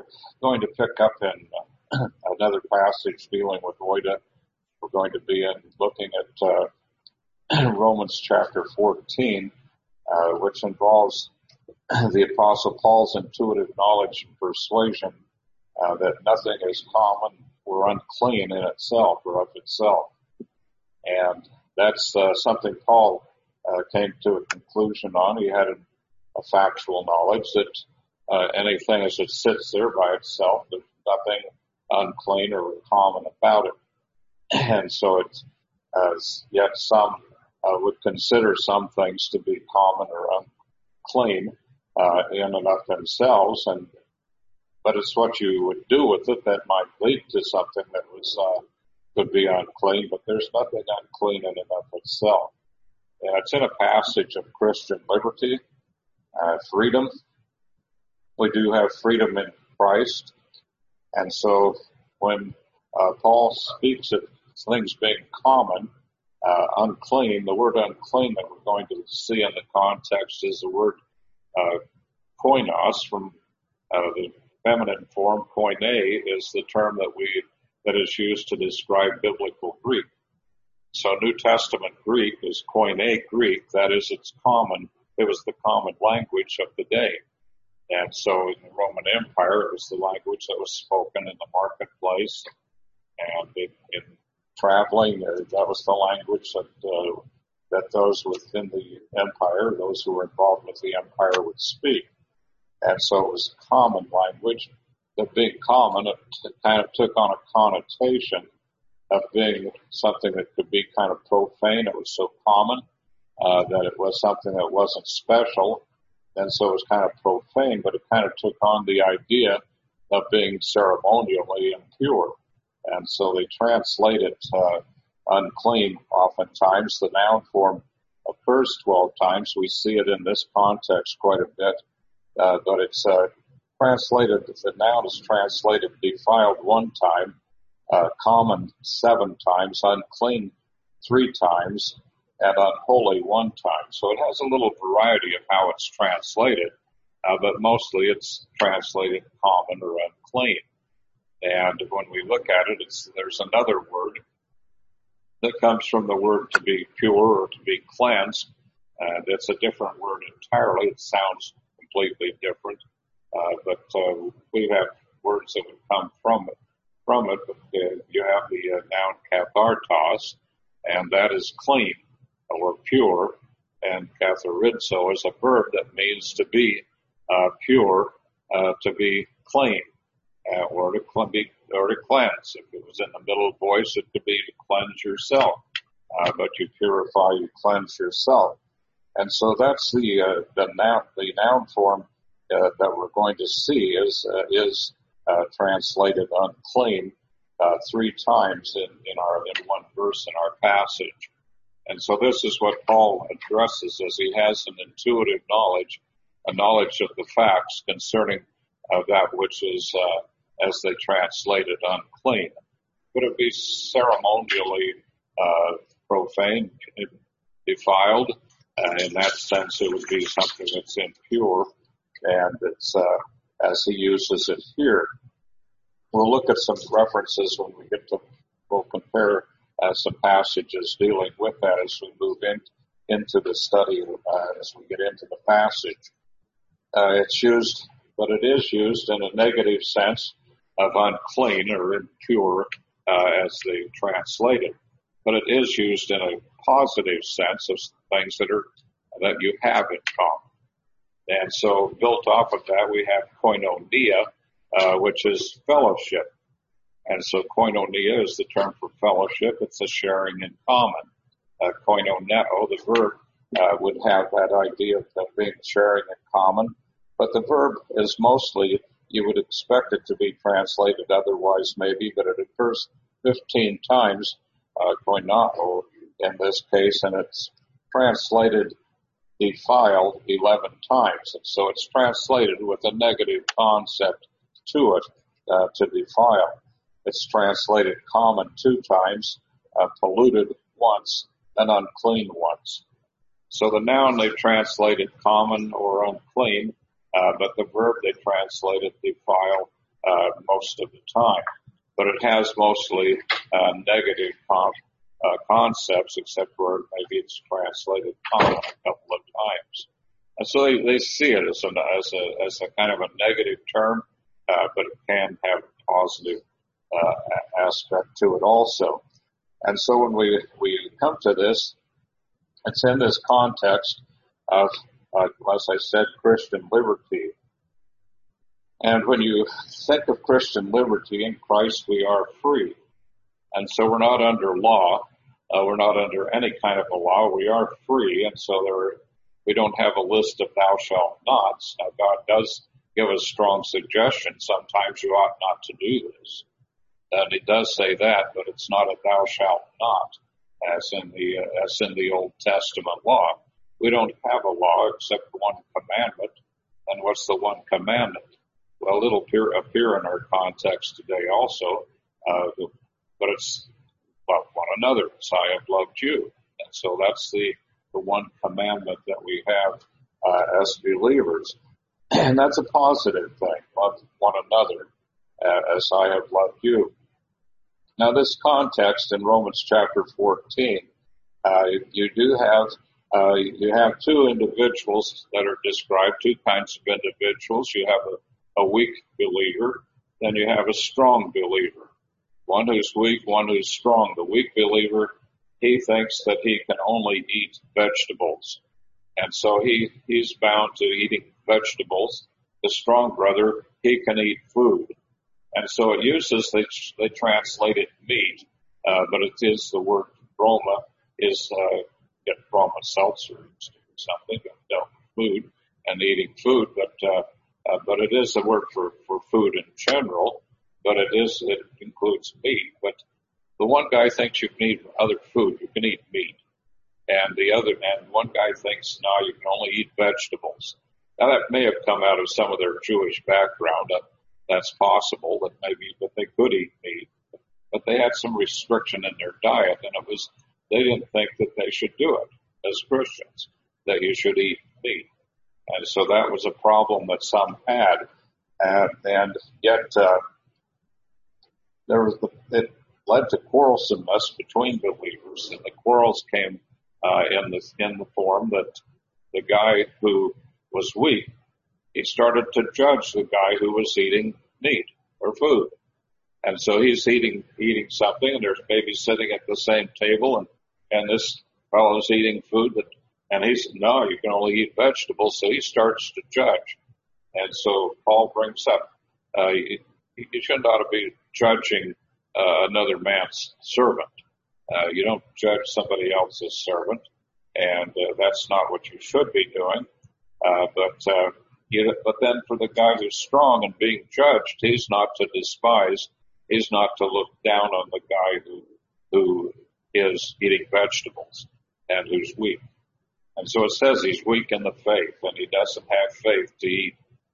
going to pick up in another passage dealing with oida. We're going to be looking at Romans chapter 14, which involves the Apostle Paul's intuitive knowledge and persuasion that nothing is common or unclean in itself or of itself. And that's something Paul came to a conclusion on. He had a factual knowledge that anything as it sits there by itself, there's nothing unclean or common about it. And so it's yet some would consider some things to be common or unclean in and of themselves, but it's what you would do with it that might lead to something that could be unclean. But there's nothing unclean in and of itself. And it's in a passage of Christian liberty, freedom. We do have freedom in Christ, and so when Paul speaks of things being common, unclean, the word unclean that we're going to see in the context is the word koinos, from the feminine form. Koine is the term that is used to describe biblical Greek. So New Testament Greek is Koine Greek. That is, it was the common language of the day. And so in the Roman Empire, it was the language that was spoken in the marketplace, and in traveling, that was the language that those within the empire, those who were involved with the empire, would speak. And so it was common language. That being common, it kind of took on a connotation of being something that could be kind of profane. It was so common that it was something that wasn't special, and so it was kind of profane, but it kind of took on the idea of being ceremonially impure. And so they translate it unclean oftentimes. The noun form occurs 12 times. We see it in this context quite a bit, but it's translated, the noun is translated defiled 1 time, common 7 times, unclean 3 times, and unholy 1 time. So it has a little variety of how it's translated, but mostly it's translated common or unclean. And when we look at it, there's another word that comes from the word to be pure or to be cleansed. And it's a different word entirely. It sounds completely different. But we have words that would come from it. But you have the noun kathartos, and that is clean or pure. And katharizo is a verb that means to be pure, to be clean. Or to cleanse. If it was in the middle voice, it could be to cleanse yourself. But you purify, you cleanse yourself. And so that's the noun form that we're going to see is translated unclean 3 times in one verse in our passage. And so this is what Paul addresses as he has an intuitive knowledge, a knowledge of the facts concerning that which is as they translate it, unclean. Could it be ceremonially profane, defiled? In that sense, it would be something that's impure, and it's as he uses it here. We'll look at some references when we get to, we'll compare some passages dealing with that as we move into the study, as we get into the passage. It's used, but it is used in a negative sense of unclean or impure as they translate it. But it is used in a positive sense of things that you have in common. And so built off of that, we have koinonia, which is fellowship. And so koinonia is the term for fellowship. It's a sharing in common. Koinoneo, the verb, would have that idea of being sharing in common. But the verb is mostly, you would expect it to be translated otherwise maybe, but it occurs 15 times, koinao in this case, and it's translated defiled 11 times. And so it's translated with a negative concept to it, to defile. It's translated common 2 times, polluted once, and unclean once. So the noun they've translated common or unclean, but the verb they translated defile most of the time. But it has mostly negative concepts, except where maybe it's translated common a couple of times. And so they see it as a kind of a negative term, but it can have a positive aspect to it also. And so when we come to this, it's in this context of, as I said, Christian liberty. And when you think of Christian liberty in Christ, we are free. And so we're not under law. We're not under any kind of a law. We are free. And so we don't have a list of thou shalt nots. Now, God does give us strong suggestions. Sometimes you ought not to do this. And he does say that, but it's not a thou shalt not, as in the Old Testament law. We don't have a law except one commandment. And what's the one commandment? Well, it'll appear in our context today also, but it's love one another as I have loved you. And so that's the one commandment that we have as believers. And that's a positive thing, love one another as I have loved you. Now, this context in Romans chapter 14, you have two individuals that are described, two kinds of individuals. You have a weak believer, then you have a strong believer. One who's weak, one who's strong. The weak believer, he thinks that he can only eat vegetables. And so he's bound to eating vegetables. The strong brother, he can eat food. And so it uses, they translate it meat, but it is the word broma, is get broma seltzer or something, food and eating food, but it is a word for food in general, but it includes meat. But the one guy thinks you can eat other food, you can eat meat. And one guy thinks, no, you can only eat vegetables. Now that may have come out of some of their Jewish background. That's possible that but they could eat meat. But they had some restriction in their diet, and they didn't think that they should do it as Christians, that you should eat meat. And so that was a problem that some had. And yet, it led to quarrelsomeness between believers, and the quarrels came in the form that the guy who was weak, he started to judge the guy who was eating meat or food. And so he's eating something, and there's baby sitting at the same table, and this fellow's eating food and he said, no, you can only eat vegetables. So he starts to judge. And so Paul brings up, you shouldn't ought to be judging another man's servant. You don't judge somebody else's servant, and that's not what you should be doing. But then for the guy who's strong and being judged, he's not to despise, he's not to look down on the guy who is eating vegetables and who's weak. And so it says he's weak in the faith, and he doesn't have faith to eat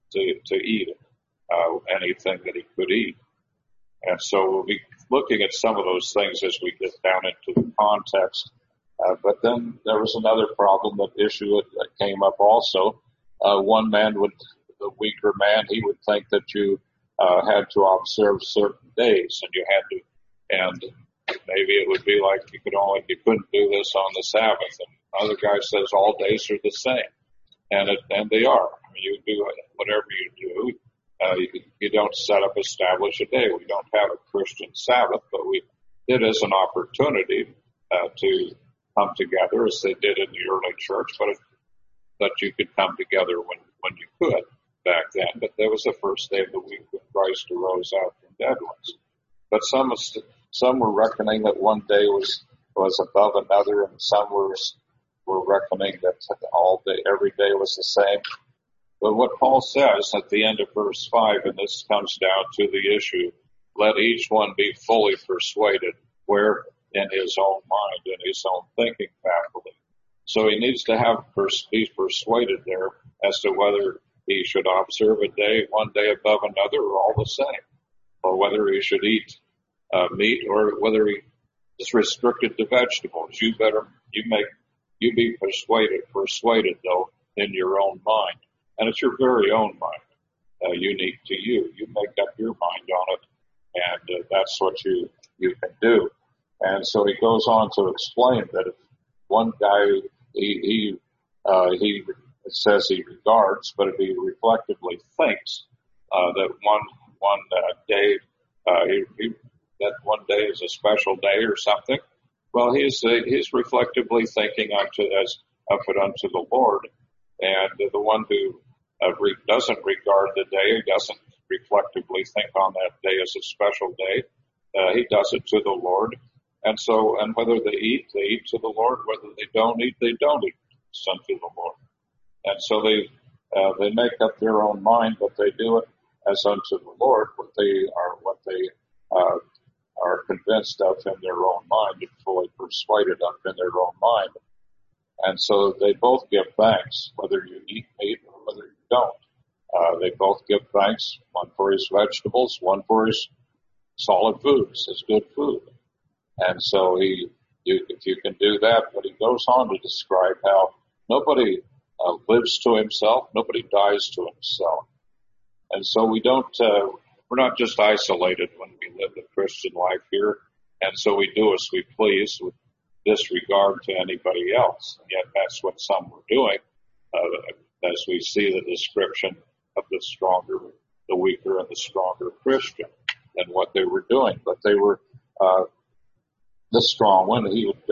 anything that he could eat. And so we'll be looking at some of those things as we get down into the context. But then there was another problem, issue that came up also. One man the weaker man, he would think that you had to observe certain days, and maybe it would be like you couldn't do this on the Sabbath. And another guy says all days are the same, and they are. I mean, you do whatever you do. You don't establish a day. We don't have a Christian Sabbath, but we did as an opportunity to come together, as they did in the early church. But you could come together when you could back then. But that was the first day of the week when Christ arose out from dead ones. But some were reckoning that one day was above another, and some were reckoning that every day was the same. But what Paul says at the end of verse 5, and this comes down to the issue, let each one be fully persuaded, where in his own mind, in his own thinking faculty. So he needs to be persuaded there as to whether he should observe one day above another, or all the same, or whether he should eat meat, or whether he is restricted to vegetables. You be persuaded though in your own mind. And it's your very own mind, unique to you. You make up your mind on it that's what you can do. And so he goes on to explain that if one guy, he it says he regards, but if he reflectively thinks that one day that one day is a special day or something, well, he's reflectively thinking of it unto the Lord, and the one who doesn't regard the day, doesn't reflectively think on that day as a special day, he does it to the Lord. And so, and whether they eat to the Lord. Whether they don't eat it's unto the Lord. And so they make up their own mind, but they do it as unto the Lord, what they are convinced of in their own mind and fully persuaded of in their own mind. And so they both give thanks, whether you eat meat or whether you don't. They both give thanks, one for his vegetables, one for his solid foods, his good food. And so if you can do that, but he goes on to describe how nobody lives to himself, nobody dies to himself. And so we're not just isolated when we live the Christian life here, and so we do as we please with disregard to anybody else. And yet that's what some were doing, as we see the description of the stronger, the weaker, and the stronger Christian, and what they were doing. But they were the strong one. He would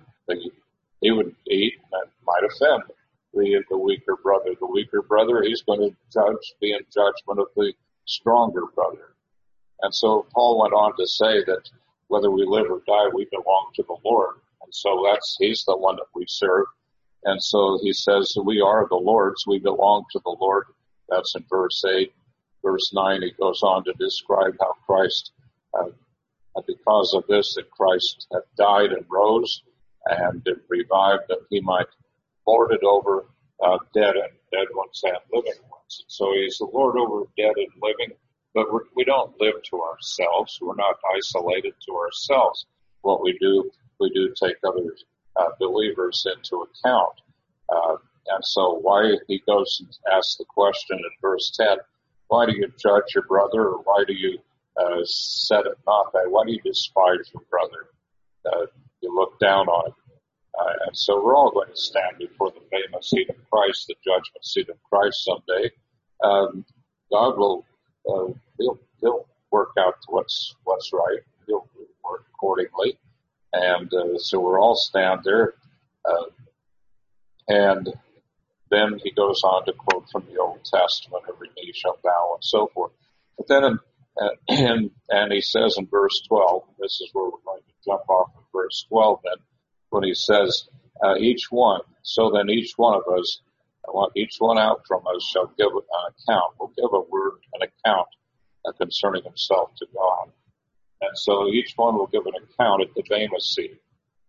eat, and it might offend the weaker brother. The weaker brother, he's going to be in judgment of the stronger brother. And so Paul went on to say that whether we live or die, we belong to the Lord. And so he's the one that we serve. And so he says we are the Lord's, we belong to the Lord. That's in verse 8. Verse 9, he goes on to describe how Christ, because of this, that Christ had died and rose and revived, that he might lord it over dead ones and living ones. And so he's the Lord over dead and living, but we don't live to ourselves. We're not isolated to ourselves. What we do take other believers into account. And so why he goes and asks the question in verse 10, why do you judge your brother, or why do you set it not that? Why do you despise your brother? You look down on him. And so we're all going to stand before the Bema seat of Christ, the judgment seat of Christ someday. God will, he'll work out what's right. He'll work accordingly. And so we'll all stand there. And then he goes on to quote from the Old Testament, every knee shall bow and so forth. But then, and he says in verse 12, this is where we're going to jump off of verse 12 then, when he says, each one of us, each one out from us shall give an account, will give a word, an account concerning himself to God. And so each one will give an account at the Bema seat.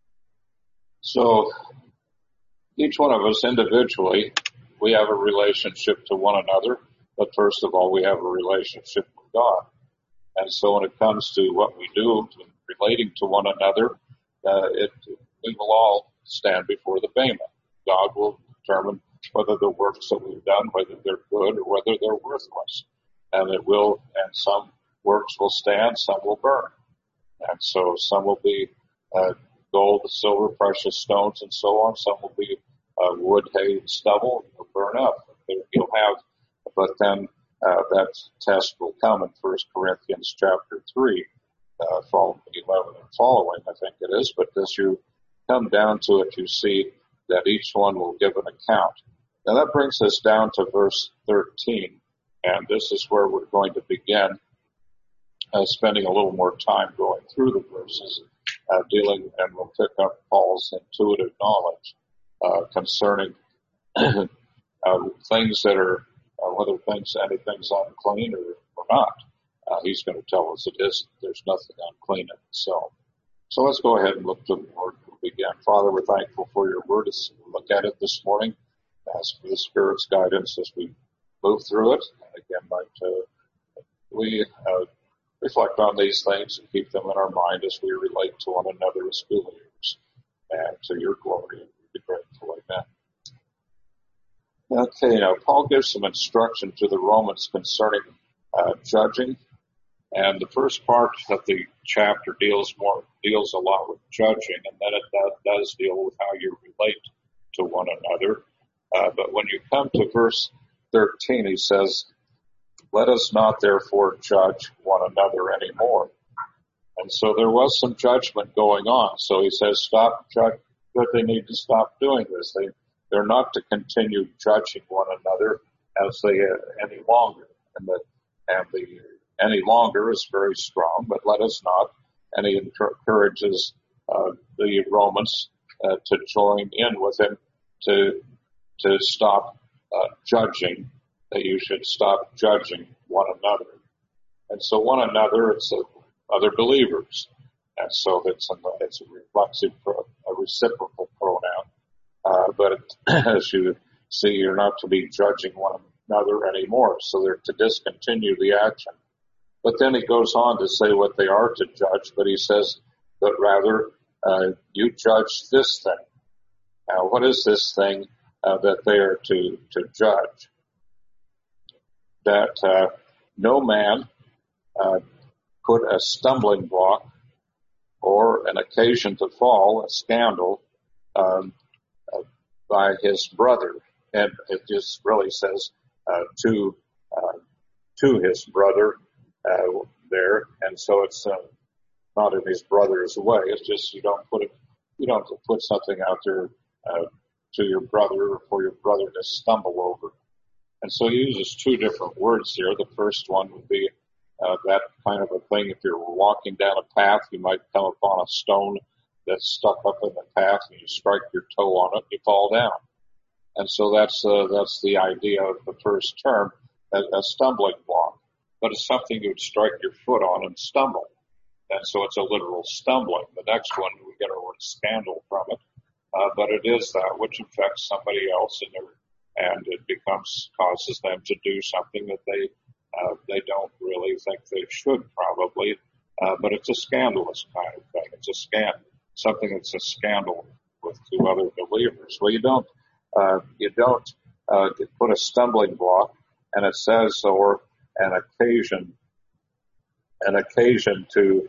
So each one of us individually, we have a relationship to one another, but first of all, we have a relationship with God. And so when it comes to what we do, relating to one another, we will all stand before the Bema. God will determine whether the works that we've done, whether they're good or whether they're worthless. And some works will stand, some will burn. And so some will be gold, silver, precious stones, and so on. Some will be wood, hay, and stubble, and will burn up. But then that test will come in 1 Corinthians chapter 3, 11 and following, I think it is. But as you come down to it, you see that each one will give an account. Now that brings us down to verse 13, and this is where we're going to begin spending a little more time going through the verses, dealing, and we'll pick up Paul's intuitive knowledge concerning things that are, whether anything's unclean or not. He's going to tell us it isn't. There's nothing unclean in itself. So let's go ahead and look to the Lord and begin. Father, we're thankful for your word as we look at it this morning. Ask for the Spirit's guidance as we move through it. And again, we reflect on these things and keep them in our mind as we relate to one another as believers. And to your glory, and we be grateful. Amen. Okay, now Paul gives some instruction to the Romans concerning judging And the first part of the chapter deals a lot with judging, and then it does deal with how you relate to one another. But when you come to verse 13, he says, "Let us not therefore judge one another anymore." And so there was some judgment going on. So he says, stop judge, but they need to stop doing this. They're not to continue judging one another as they any longer. And the any longer is very strong, but let us not. And he encourages the Romans to join in with him to stop judging, that you should stop judging one another. And so one another, it's other believers. And so it's a reflexive, a reciprocal pronoun. But as you see, you're not to be judging one another anymore. So they're to discontinue the action. But then he goes on to say what they are to judge, but he says, but rather, you judge this thing. Now, what is this thing that they are to judge? That no man put a stumbling block or an occasion to fall, a scandal, by his brother. And it just really says to his brother there. And so it's not in his brother's way. It's just you don't put something out there to your brother or for your brother to stumble over. And so he uses two different words here. The first one would be that kind of a thing. If you're walking down a path, you might come upon a stone that's stuck up in the path, and you strike your toe on it, you fall down. And so that's the idea of the first term, a stumbling block. But it's something you'd strike your foot on and stumble. And so it's a literal stumbling. The next one, we get our word scandal from it. But it is that which affects somebody else and it causes them to do something that they don't really think they should probably. But it's a scandalous kind of thing. It's something that's a scandal with two other believers. Well, you don't put a stumbling block, and it says, or an occasion to,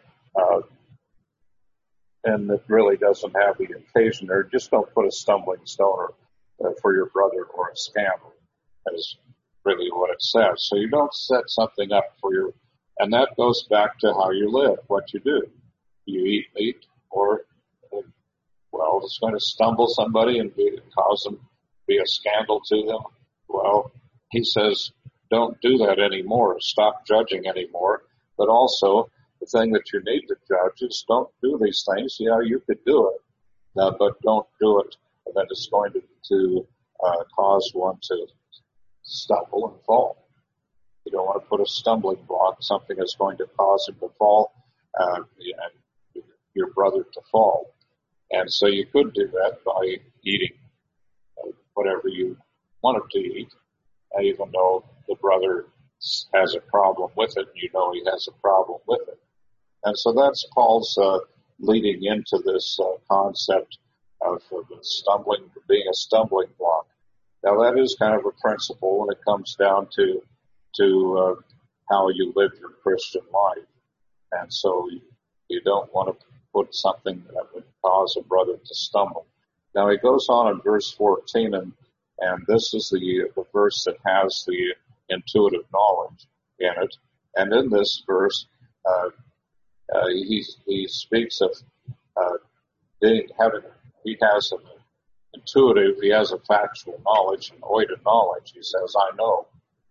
and it really doesn't have the occasion there. Just don't put a stumbling stone for your brother or a scandal. That is really what it says. So you don't set something up and that goes back to how you live, what you do. You eat meat, or, well, it's going to stumble somebody and cause them be a scandal to them. Well, he says, don't do that anymore. Stop judging anymore. But also, the thing that you need to judge is don't do these things. Yeah, you could do it, but don't do it. And then it's going to cause one to stumble and fall. You don't want to put a stumbling block, something that's going to cause him to fall, and your brother to fall. And so you could do that by eating whatever you wanted to eat, even though the brother has a problem with it, and you know he has a problem with it. And so that's Paul's leading into this concept of being a stumbling block. Now that is kind of a principle when it comes down to how you live your Christian life. And so you don't want to put something that would cause a brother to stumble. Now he goes on in verse 14, and this is the verse that has the intuitive knowledge in it. And in this verse, he speaks of he has an intuitive, he has a factual knowledge, an oida knowledge. He says, I know.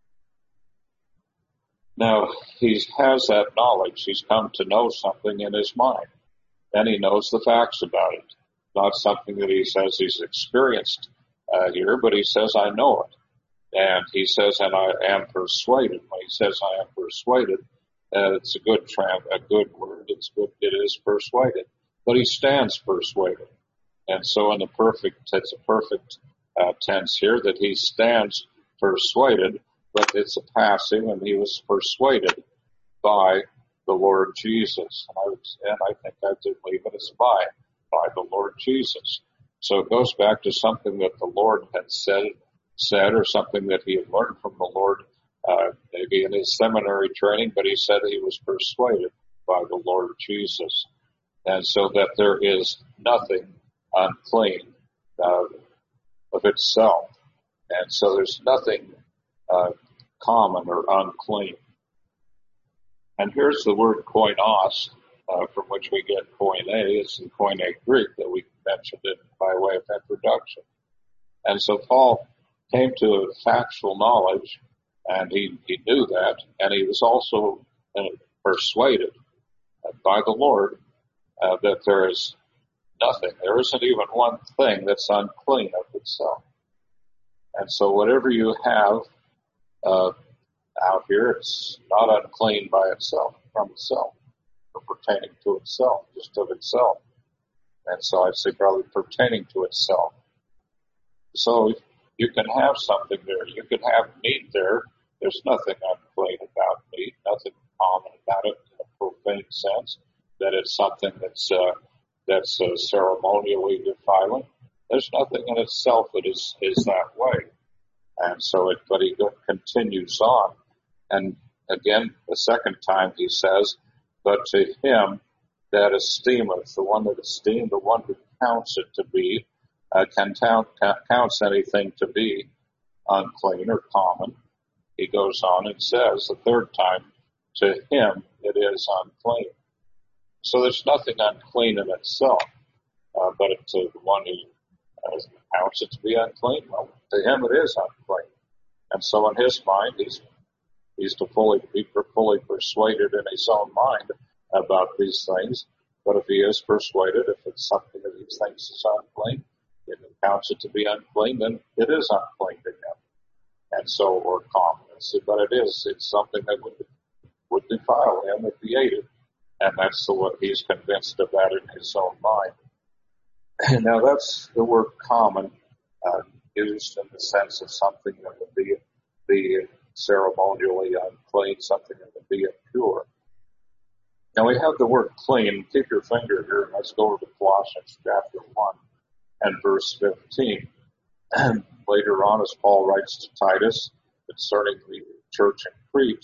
Now, he has that knowledge. He's come to know something in his mind, and he knows the facts about it. Not something that he says he's experienced here, but he says, I know it. And he says, and I am persuaded. When he says, I am persuaded, it's a good word. It's good. It is persuaded. But he stands persuaded. And so it's a perfect tense here that he stands persuaded, but it's a passive, and he was persuaded by the Lord Jesus. And I think I do believe it is by the Lord Jesus. So it goes back to something that the Lord had said, or something that he had learned from the Lord maybe in his seminary training, but he said he was persuaded by the Lord Jesus. And so that there is nothing unclean of itself. And so there's nothing common or unclean. And here's the word koinos, from which we get koine. It's in Koine Greek that we mentioned it by way of introduction. And so Paul came to factual knowledge, and he knew that, and he was also persuaded by the Lord that there is nothing. There isn't even one thing that's unclean of itself. And so whatever you have out here, it's not unclean by itself, from itself, or pertaining to itself, just of itself. And so I'd say probably pertaining to itself. So you can have something there. You can have meat there. There's nothing unclean about meat, nothing common about it in a profane sense, that it's something that's ceremonially defiling. There's nothing in itself that is that way. And so but he continues on. And again, the second time he says, but to him that esteemeth, the one that esteemed, the one who counts it to be, counts anything to be unclean or common. He goes on and says the third time, to him it is unclean. So there's nothing unclean in itself, but to the one who counts it to be unclean, well, to him it is unclean. And so in his mind, he's to be fully persuaded in his own mind about these things. But if he is persuaded, if it's something that he thinks is unclean, if he counts it to be unclean, then it is unclean to him. And so, or common. But it's something that would defile him if he ate it. And that's what he's convinced of that in his own mind. Now that's the word common, used in the sense of something that would be ceremonially unclean, something that would be impure. Now we have the word clean. Keep your finger here. Let's go over to Colossians chapter 1 and verse 15. And later on, as Paul writes to Titus concerning the church in Crete,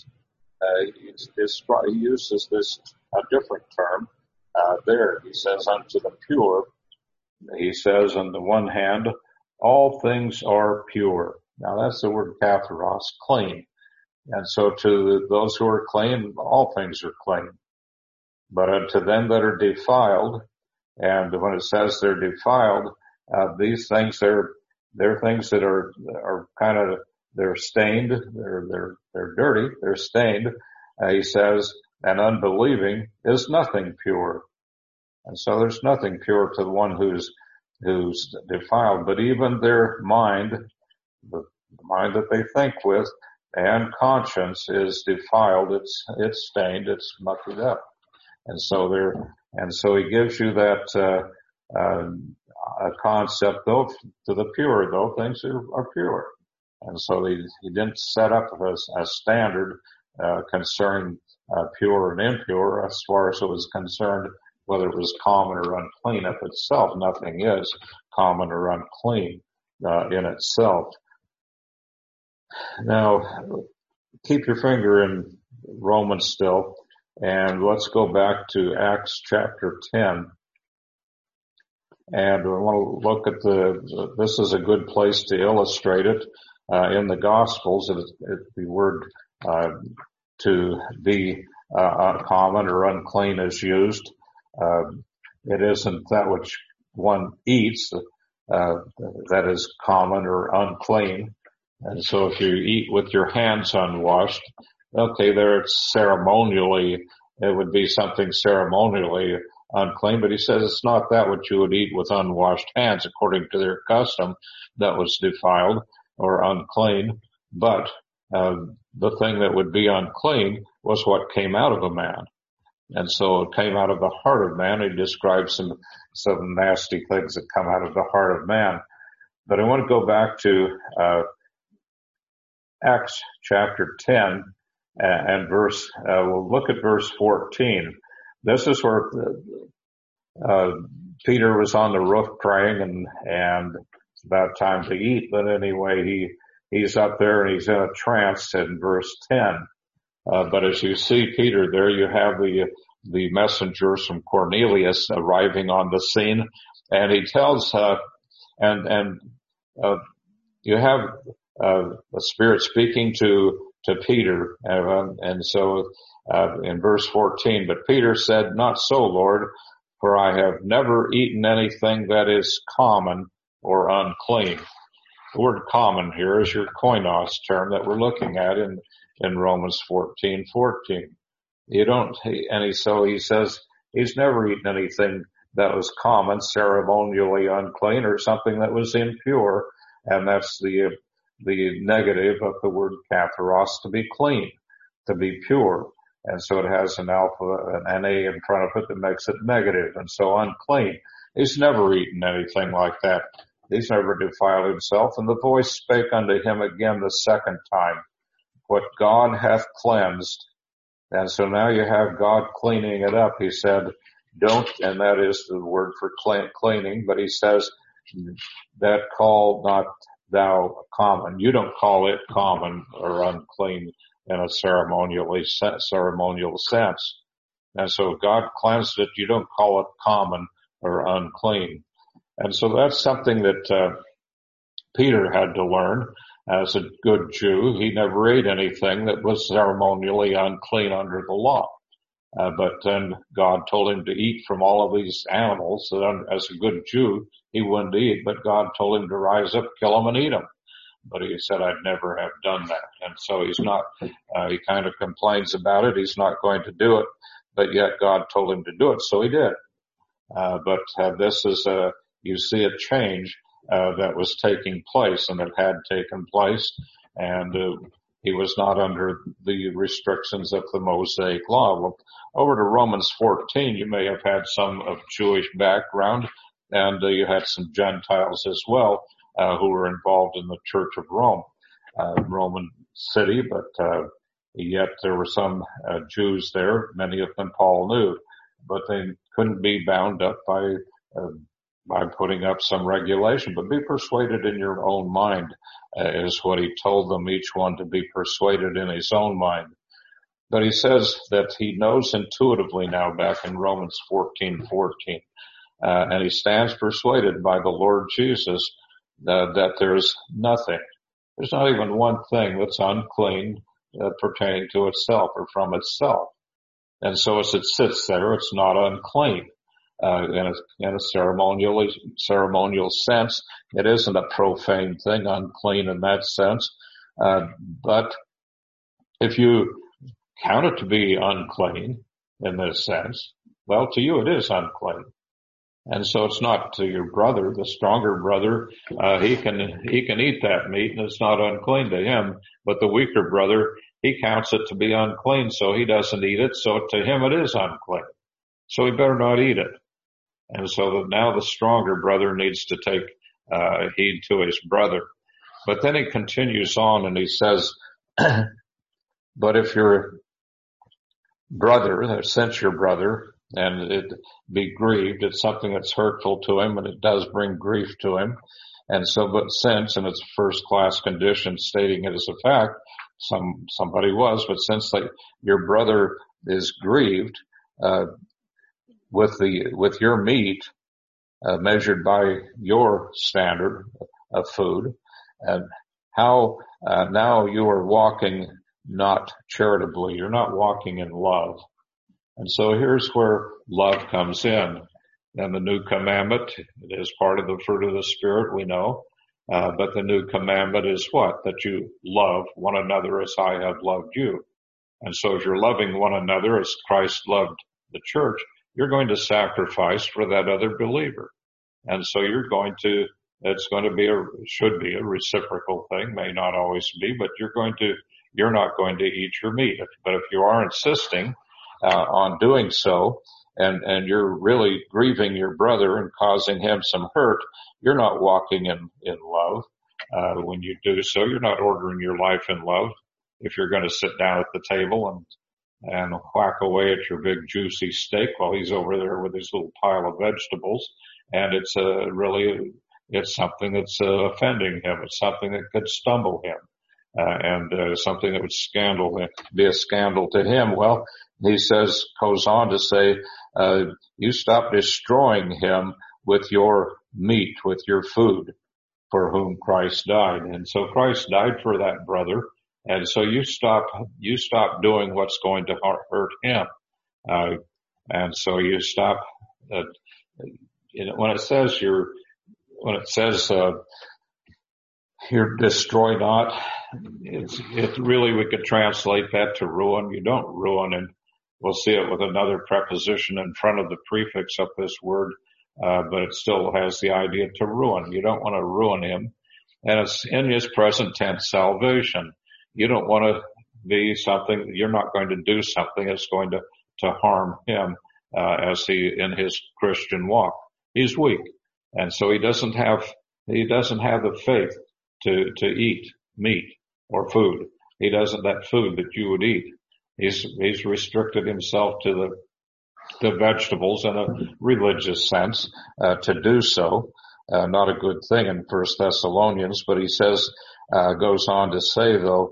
he uses this a different term there. He says, unto the pure, he says, on the one hand, all things are pure. Now that's the word katharos, clean. And so to those who are clean, all things are clean. But unto them that are defiled, and when it says they're defiled, these things, they're things that are kind of, they're stained, they're dirty, they're stained. He says, and unbelieving is nothing pure. And so there's nothing pure to the one who's defiled, but even their mind, the mind that they think with, and conscience is defiled. It's stained. It's mucked up. And so he gives you that a concept, though, to the pure, though things are pure. And so he didn't set up a standard concerning pure and impure as far as it was concerned, whether it was common or unclean of itself. Nothing is common or unclean in itself. Now, keep your finger in Romans still, and let's go back to Acts chapter 10. And we want to look at this is a good place to illustrate it. In the Gospels, the word to be common or unclean is used. It isn't that which one eats that is common or unclean. And so if you eat with your hands unwashed, okay, there it's ceremonially, it would be something ceremonially unclean, but he says it's not that which you would eat with unwashed hands according to their custom that was defiled or unclean, but the thing that would be unclean was what came out of a man. And so it came out of the heart of man. He describes some nasty things that come out of the heart of man. But I want to go back to Acts chapter 10 and we'll look at verse 14. This is where Peter was on the roof praying and it's about time to eat. But anyway, he's up there and he's in a trance in verse 10. But as you see Peter there, you have the messengers from Cornelius arriving on the scene, and he tells, you have the Spirit speaking to Peter, and so in verse 14, but Peter said, "Not so, Lord, for I have never eaten anything that is common or unclean." The word common here is your koinos term that we're looking at in Romans 14:14. So he says he's never eaten anything that was common, ceremonially unclean, or something that was impure, and that's the negative of the word katharos, to be clean, to be pure. And so it has an alpha, an NA in front of it that makes it negative, and so unclean. He's never eaten anything like that. He's never defiled himself. And the voice spake unto him again the second time, "What God hath cleansed." And so now you have God cleaning it up. He said, don't, and that is the word for cleaning, but he says, "That call not thou common." You don't call it common or unclean in a ceremonial sense. And so if God cleansed it, you don't call it common or unclean. And so that's something that Peter had to learn as a good Jew. He never ate anything that was ceremonially unclean under the law. But then God told him to eat from all of these animals that as a good Jew he wouldn't eat, but God told him to rise up, kill them, and eat them. But he said, "I'd never have done that." And so he's not, he kind of complains about it. He's not going to do it, but yet God told him to do it, so he did. But this is you see a change that was taking place, and it had taken place, and he was not under the restrictions of the Mosaic law. Well, over to Romans 14, you may have had some of Jewish background, and you had some Gentiles as well who were involved in the Church of Rome, Roman city, but yet there were some Jews there. Many of them Paul knew, but they couldn't be bound up by putting up some regulation. But be persuaded in your own mind, is what he told them, each one to be persuaded in his own mind. But he says that he knows intuitively now, back in Romans 14:14, and he stands persuaded by the Lord Jesus that there's nothing. There's not even one thing that's unclean pertaining to itself or from itself. And so as it sits there, it's not unclean. In a ceremonial sense, it isn't a profane thing, unclean in that sense. But if you count it to be unclean in this sense, well, to you it is unclean. And so it's not to your brother, the stronger brother, he can eat that meat and it's not unclean to him, but the weaker brother, he counts it to be unclean, so he doesn't eat it, so to him it is unclean. So he better not eat it. And so now the stronger brother needs to take heed to his brother. But then he continues on and he says, but if your brother, since your brother, and it be grieved, it's something that's hurtful to him, and it does bring grief to him. And so, but since, and it's a first class condition stating it as a fact, somebody was, but since your brother is grieved, with your meat, measured by your standard of food, and how, now you are walking not charitably, you're not walking in love. And so here's where love comes in. And the new commandment, it is part of the fruit of the Spirit, we know. But the new commandment is what? That you love one another as I have loved you. And so if you're loving one another as Christ loved the church, you're going to sacrifice for that other believer. And so should be a reciprocal thing, may not always be, but you're not going to eat your meat. But if you are insisting on doing so, and you're really grieving your brother and causing him some hurt, you're not walking in love. When you do so, you're not ordering your life in love. If you're going to sit down at the table and whack away at your big juicy steak while he's over there with his little pile of vegetables, and it's really it's something that's offending him. It's something that could stumble him, and something that would be a scandal to him. Well, he goes on to say, you stop destroying him with your meat, with your food, for whom Christ died. And so Christ died for that brother. And so you stop doing what's going to hurt him. And so you stop, when it says you're destroy not, it really, we could translate that to ruin. You don't ruin him. We'll see it with another preposition in front of the prefix of this word, but it still has the idea to ruin. You don't want to ruin him. And it's in his present tense salvation. You don't want to be something, you're not going to do something that's going to harm him, in his Christian walk. He's weak. And so he doesn't have the faith to eat meat or food. He doesn't, that food that you would eat. He's restricted himself to the vegetables in a religious sense, to do so. Not a good thing in 1 Thessalonians, but he says, goes on to say though,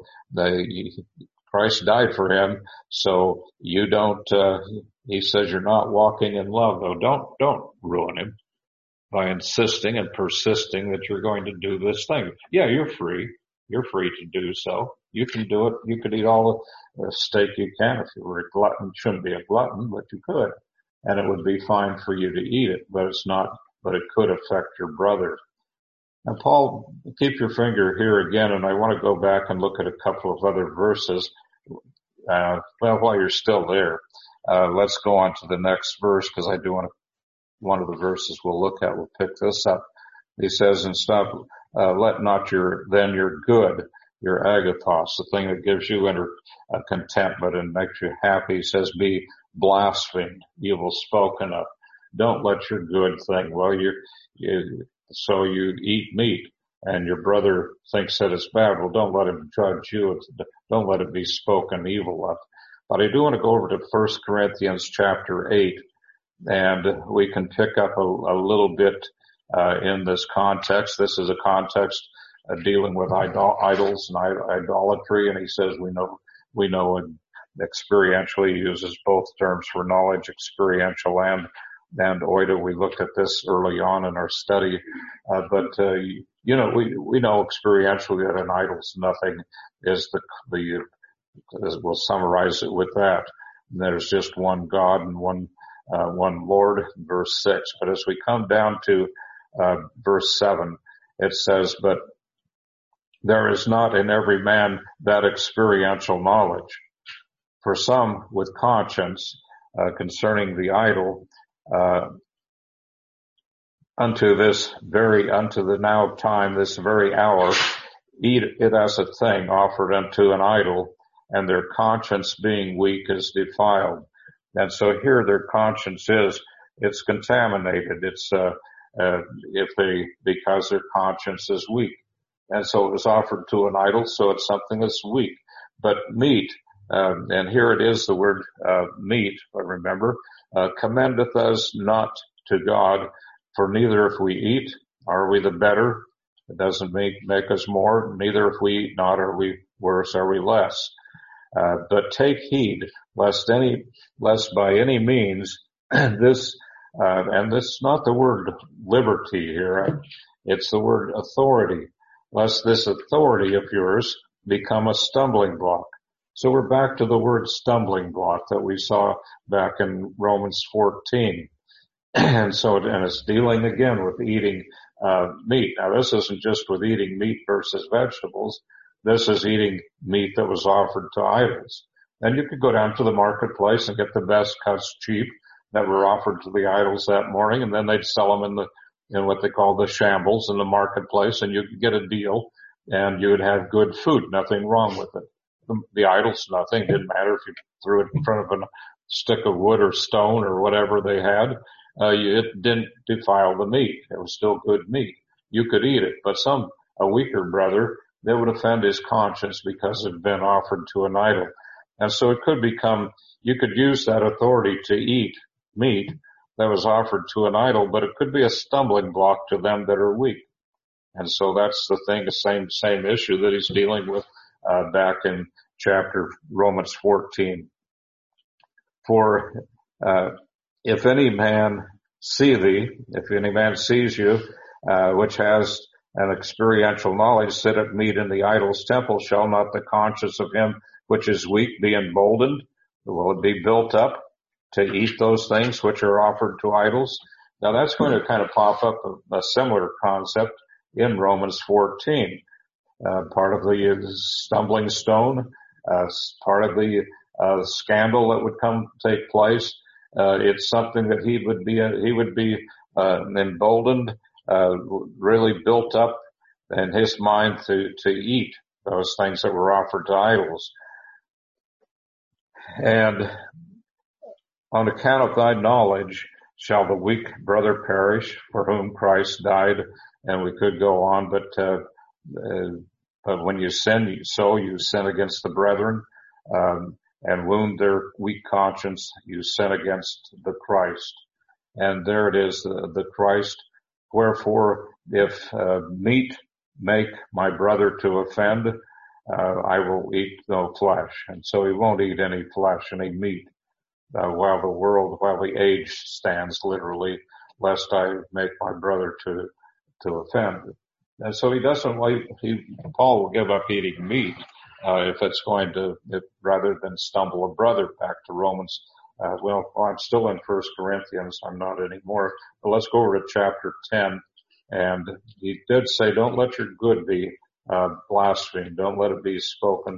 Christ died for him, so you don't, he says you're not walking in love though. Don't ruin him by insisting and persisting that you're going to do this thing. Yeah, you're free. You're free to do so. You can do it. You could eat all the steak you can if you were a glutton. Shouldn't be a glutton, but you could. And it would be fine for you to eat it, but it could affect your brother. And Paul, keep your finger here again, and I want to go back and look at a couple of other verses. While you're still there, let's go on to the next verse, because I do want to, one of the verses we'll look at, we'll pick this up. He says, and stop, let not your good, your agathos, the thing that gives you contentment and makes you happy, he says, be blasphemed, evil spoken of. Don't let your good thing, so you eat meat and your brother thinks that it's bad. Well, don't let him judge you. Don't let it be spoken evil of. But I do want to go over to 1 Corinthians chapter 8, and we can pick up a little bit in this context. This is a context dealing with idols and idolatry, and he says we know and experientially, he uses both terms for knowledge, experiential and oida. We looked at this early on in our study, but we know experientially that an idol's nothing. We'll summarize it with that. There's just one God and one Lord, verse 6. But as we come down to verse 7, it says, but there is not in every man that experiential knowledge. For some with conscience concerning the idol, unto the now time, this very hour, eat it as a thing offered unto an idol, and their conscience being weak is defiled. And so here their conscience it's contaminated. It's, because their conscience is weak. And so it was offered to an idol, so it's something that's weak. But meat, and here it is, the word, meat, I remember, commendeth us not to God, for neither if we eat are we the better. It doesn't make us more. Neither if we eat not are we worse, are we less. But take heed lest by any means this, and this is not the word liberty here. It's the word authority. Lest this authority of yours become a stumbling block. So we're back to the word stumbling block that we saw back in Romans 14. And it's dealing again with eating meat. Now this isn't just with eating meat versus vegetables. This is eating meat that was offered to idols. And you could go down to the marketplace and get the best cuts cheap that were offered to the idols that morning, and then they'd sell them in what they call the shambles in the marketplace, and you could get a deal and you would have good food, nothing wrong with it. The idols, nothing. It didn't matter if you threw it in front of a stick of wood or stone or whatever they had. It didn't defile the meat. It was still good meat. You could eat it, but a weaker brother, that would offend his conscience because it had been offered to an idol. And so it could become, you could use that authority to eat meat that was offered to an idol, but it could be a stumbling block to them that are weak. And so that's the thing, the same issue that he's dealing with back in Romans 14. For if any man see thee, if any man sees you, which has an experiential knowledge, sit at meat in the idol's temple, shall not the conscience of him which is weak be emboldened? Will it be built up to eat those things which are offered to idols? Now that's going to kind of pop up a similar concept in Romans 14. Part of the stumbling stone, part of the scandal that would take place. It's something that he would be emboldened, really built up in his mind to eat those things that were offered to idols. And on account of thy knowledge shall the weak brother perish, for whom Christ died. And we could go on, but when you sin, you sin against the brethren, and wound their weak conscience, you sin against the Christ. And there it is, the Christ. Wherefore, if meat make my brother to offend, I will eat no flesh. And so he won't eat any flesh, any meat, while the age stands, literally, lest I make my brother to offend. And so he doesn't Paul will give up eating meat, if it's rather than stumble a brother. Back to Romans. I'm still in 1 Corinthians. I'm not anymore. But let's go over to chapter 10. And he did say, don't let your good be blasphemed. Don't let it be spoken,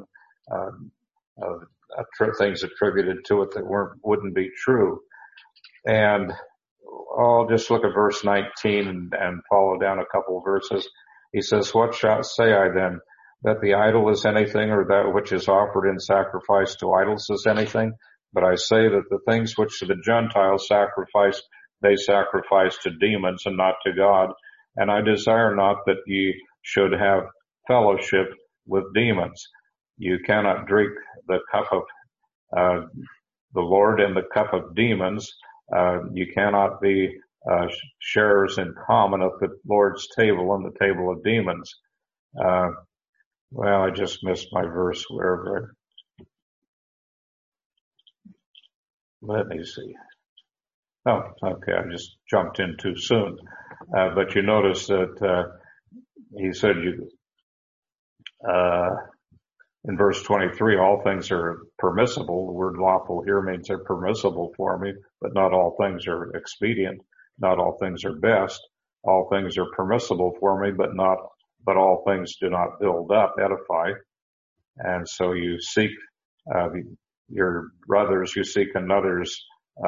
things attributed to it that wouldn't be true. And I'll just look at verse 19 and follow down a couple of verses. He says, what shall say I then? That the idol is anything, or that which is offered in sacrifice to idols is anything? But I say that the things which the Gentiles sacrifice, they sacrifice to demons and not to God. And I desire not that ye should have fellowship with demons. You cannot drink the cup of the Lord and the cup of demons. You cannot be sharers in common at the Lord's table and the table of demons. Well, I just missed my verse wherever. Let me see. Oh, okay, I just jumped in too soon. But you notice that he said in verse 23, all things are permissible. The word lawful here means they're permissible for me, but not all things are expedient. Not all things are best. All things are permissible for me, but all things do not build up, edify. And so you seek your brothers, you seek another's.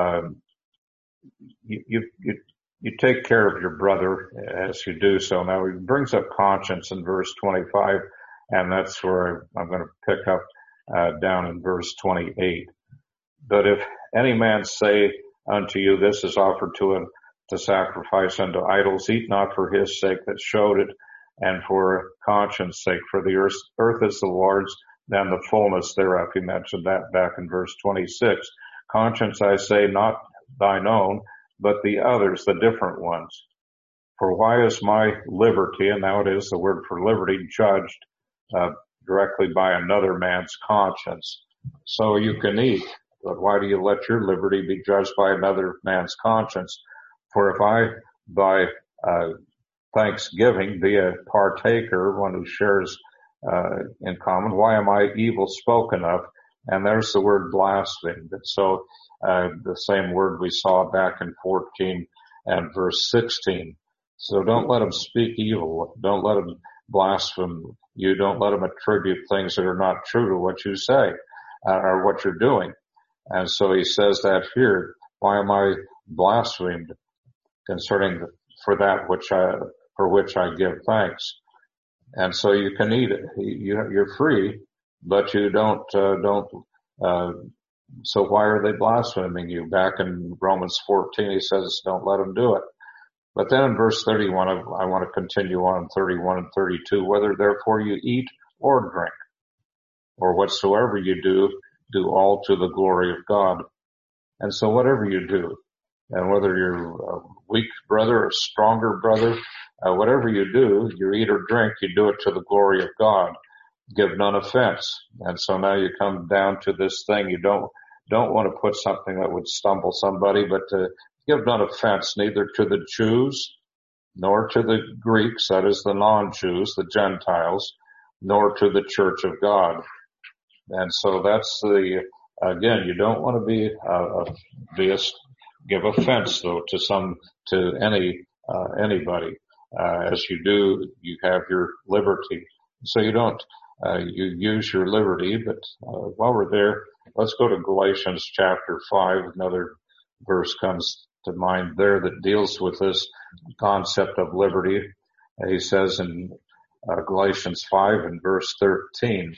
You take care of your brother as you do so. Now he brings up conscience in verse 25, and that's where I'm going to pick up down in verse 28. But if any man say unto you, this is offered to sacrifice unto idols, eat not for his sake that showed it, and for conscience sake, for the earth is the Lord's, then the fullness thereof. He mentioned that back in verse 26. Conscience, I say, not thine own, but the others, the different ones. For why is my liberty, and now it is the word for liberty, judged directly by another man's conscience? So you can eat, but why do you let your liberty be judged by another man's conscience? For if I, by thanksgiving, be a partaker, one who shares in common, why am I evil spoken of? And there's the word blasphemed. And so the same word we saw back in 14 and verse 16. So don't let them speak evil. Don't let them blaspheme you. Don't let them attribute things that are not true to what you say or what you're doing. And so he says that here, why am I blasphemed concerning for which I give thanks? And so you can eat it. You're free, but you don't. So why are they blaspheming you? Back in Romans 14, he says, don't let them do it. But then in verse 31, I want to continue on 31 and 32, whether therefore you eat or drink, or whatsoever you do all to the glory of God. And so whatever you do, And whether you're a weak brother or stronger brother, whatever you do, you eat or drink, you do it to the glory of God. Give none offense. And so now you come down to this thing. You don't want to put something that would stumble somebody, but to give none offense, neither to the Jews, nor to the Greeks, that is the non-Jews, the Gentiles, nor to the church of God. And so that's again, you don't want to give offense though to anybody. As you do, you have your liberty. So you don't, you use your liberty, but, while we're there, let's go to Galatians chapter 5. Another verse comes to mind there that deals with this concept of liberty. He says in Galatians 5 and verse 13,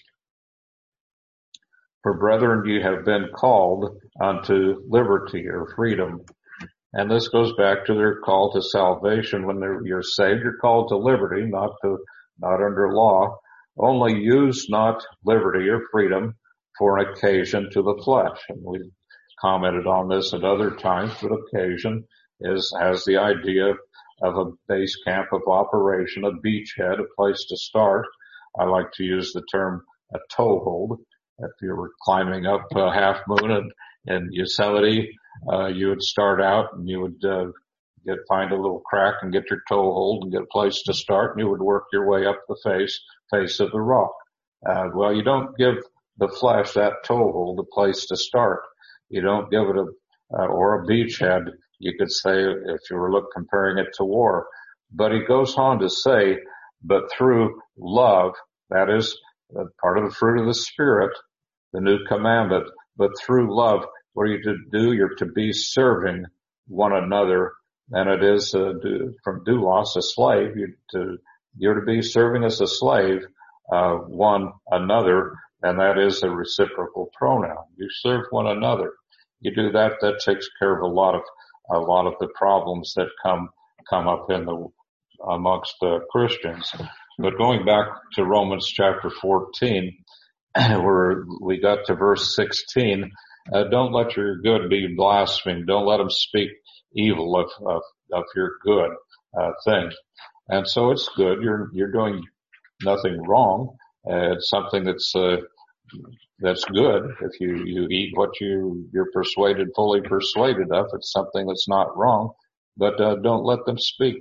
"For brethren, you have been called unto liberty," or freedom. And this goes back to their call to salvation. When you're saved, you're called to liberty, not under law. "Only use not liberty or freedom for an occasion to the flesh." And we commented on this at other times, but occasion has the idea of a base camp of operation, a beachhead, a place to start. I like to use the term a toehold. If you were climbing up Half Moon in Yosemite, you would start out and you would find a little crack and get your toehold and get a place to start, and you would work your way up the face of the rock. Well, you don't give the flesh that toehold, a place to start. You don't give it or a beachhead, you could say, if you were comparing it to war. But he goes on to say, but through love, that is part of the fruit of the Spirit, the new commandment, but through love, what are you to do? You're to be serving one another, and it is from doulos, a slave. You're to be serving as a slave one another, and that is a reciprocal pronoun. You serve one another. You do that. That takes care of a lot of the problems that come up amongst Christians. But going back to Romans chapter 14, where we got to verse 16, don't let your good be blasphemed. Don't let them speak evil of your good thing. And so it's good. You're doing nothing wrong. It's something that's good. If you eat what you're fully persuaded of, it's something that's not wrong. But don't let them speak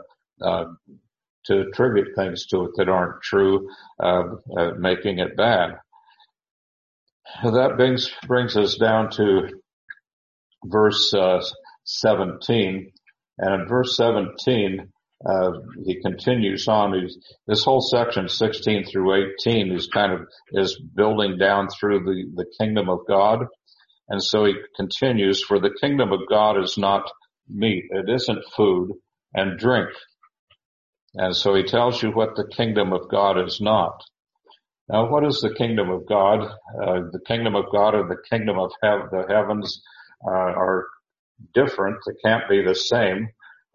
to attribute things to it that aren't true, making it bad. That brings us down to verse 17, and in verse 17 he continues on. This whole section 16 through 18 is building down through the kingdom of God, and so he continues, "For the kingdom of God is not meat; it isn't food and drink." And so he tells you what the kingdom of God is not. Now, what is the kingdom of God? The kingdom of God and the kingdom of the heavens are different. They can't be the same.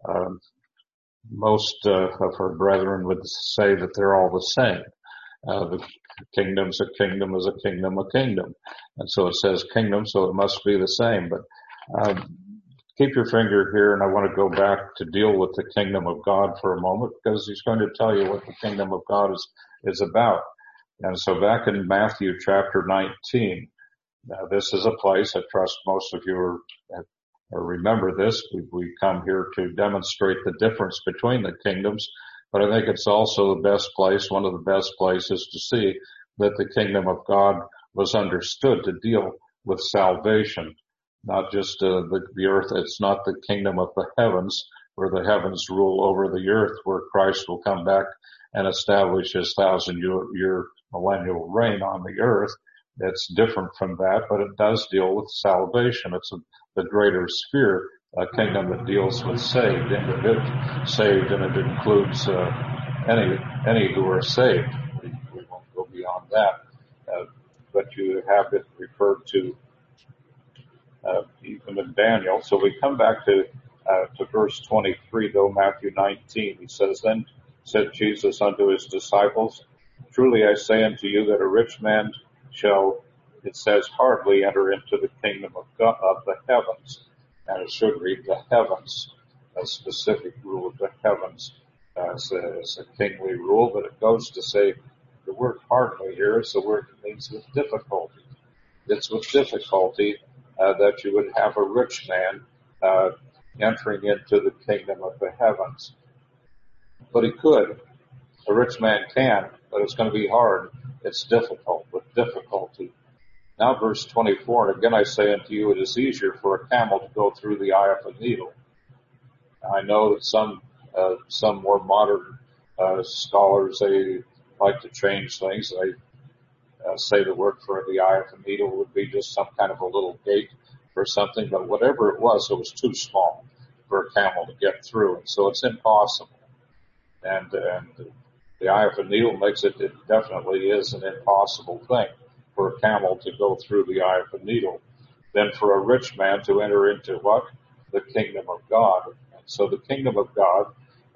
Most of our brethren would say that they're all the same. The kingdom's a kingdom is a kingdom, a kingdom. And so it says kingdom, so it must be the same. But keep your finger here, and I want to go back to deal with the kingdom of God for a moment, because he's going to tell you what the kingdom of God is about. And so back in Matthew chapter 19, this is a place, I trust most of you remember this. We come here to demonstrate the difference between the kingdoms, but I think it's also the best place, one of the best places to see that the kingdom of God was understood to deal with salvation, not just the earth. It's not the kingdom of the heavens, where the heavens rule over the earth, where Christ will come back and establish his 1,000-year millennial reign on the earth. It's different from that, but it does deal with salvation. It's the greater sphere, a kingdom that deals with saved, and it includes any who are saved. We won't go beyond that, but you have it referred to even in Daniel. So we come back to verse 23, though, Matthew 19. He says, "Then said Jesus unto his disciples, Truly I say unto you that a rich man shall," it says, "hardly enter into the kingdom of God, of the heavens. and it should read the heavens, a specific rule of the heavens as a kingly rule, but it goes to say the word hardly here is the word that means with difficulty. It's with difficulty that you would have a rich man entering into the kingdom of the heavens. But he could. A rich man can, but it's going to be hard. It's difficult, with difficulty. Now verse 24, and again I say unto you, it is easier for a camel to go through the eye of a needle. I know that some more modern scholars, they like to change things. They say the word for the eye of a needle would be just some kind of a little gate or something, but whatever it was too small for a camel to get through, and so it's impossible. And the eye of a needle makes it definitely is an impossible thing for a camel to go through the eye of a needle. Then for a rich man to enter into what? The kingdom of God. And so the kingdom of God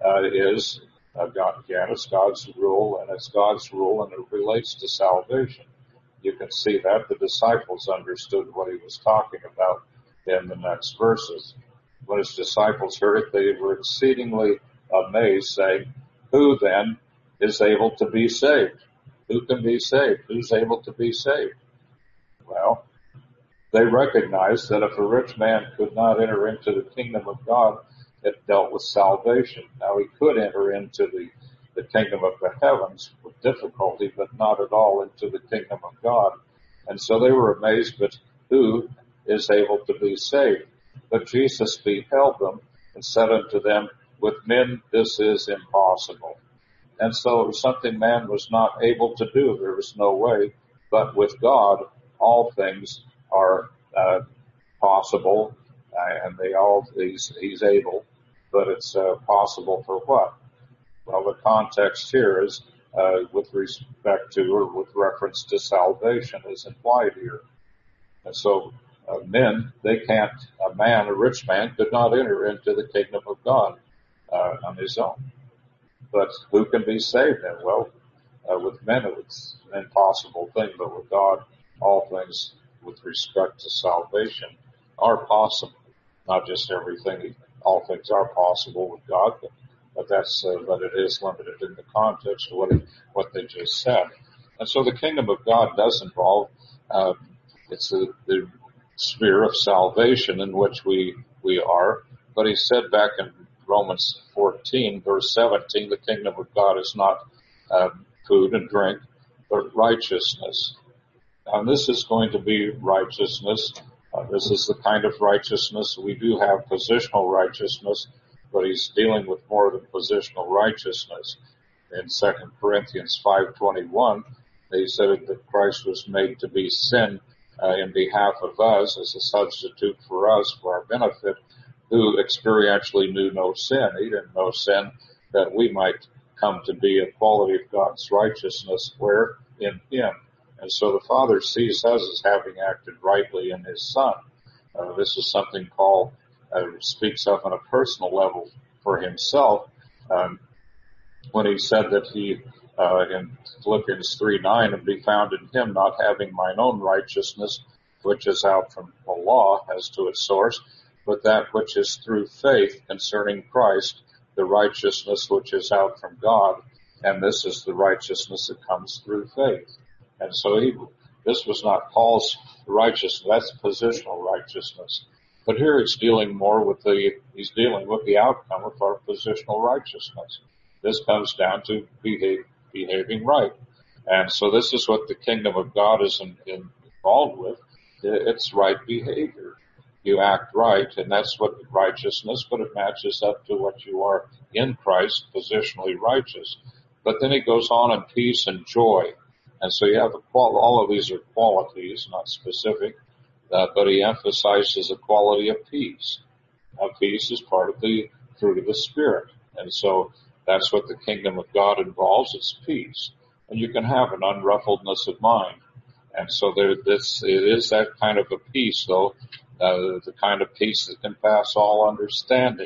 is God, again, it's God's rule, and it's God's rule, and it relates to salvation. You can see that the disciples understood what he was talking about in the next verses. When his disciples heard it, they were exceedingly amazed, saying, who then is able to be saved? Who can be saved? Who's able to be saved? Well, they recognized that if a rich man could not enter into the kingdom of God, it dealt with salvation. Now he could enter into the kingdom of the heavens with difficulty, but not at all into the kingdom of God. And so they were amazed, but who is able to be saved? But Jesus beheld them and said unto them, with men this is impossible. And so it was something man was not able to do. There was no way. But with God, all things are possible, and he's able. But it's possible for what? Well, the context here is with respect to or with reference to salvation is implied here. And so men, a rich man could not enter into the kingdom of God on his own. But who can be saved then? Well, with men it's an impossible thing, but with God, all things with respect to salvation are possible. Not just everything, all things are possible with God, but it is limited in the context of what they just said. And so the kingdom of God does involve, it's the sphere of salvation in which we are. But he said back in Romans 14, verse 17, the kingdom of God is not food and drink, but righteousness. And this is going to be righteousness. This is the kind of righteousness. We do have positional righteousness, but he's dealing with more than positional righteousness. In 2 Corinthians 5:21, he said that Christ was made to be sin in behalf of us as a substitute for us, for our benefit, who experientially knew no sin. He didn't know sin, that we might come to be a quality of God's righteousness where? In him. And so the Father sees us as having acted rightly in his Son. This is something Paul speaks of on a personal level for himself when he said that he, in Philippians 3:9, and be found in him, not having mine own righteousness, which is out from the law as to its source, but that which is through faith concerning Christ, the righteousness which is out from God, and this is the righteousness that comes through faith. And so this was not Paul's righteousness, that's positional righteousness. But here he's dealing with the outcome of our positional righteousness. This comes down to behaving right. And so this is what the kingdom of God is involved with. It's right behavior. You act right, and that's what righteousness, but it matches up to what you are in Christ, positionally righteous. But then he goes on in peace and joy. And so you have all of these are qualities, not specific, but he emphasizes the quality of peace. Peace is part of the fruit of the Spirit. And so that's what the kingdom of God involves, it's peace. And you can have an unruffledness of mind. And so it is that kind of a peace, though, the kind of peace that can pass all understanding,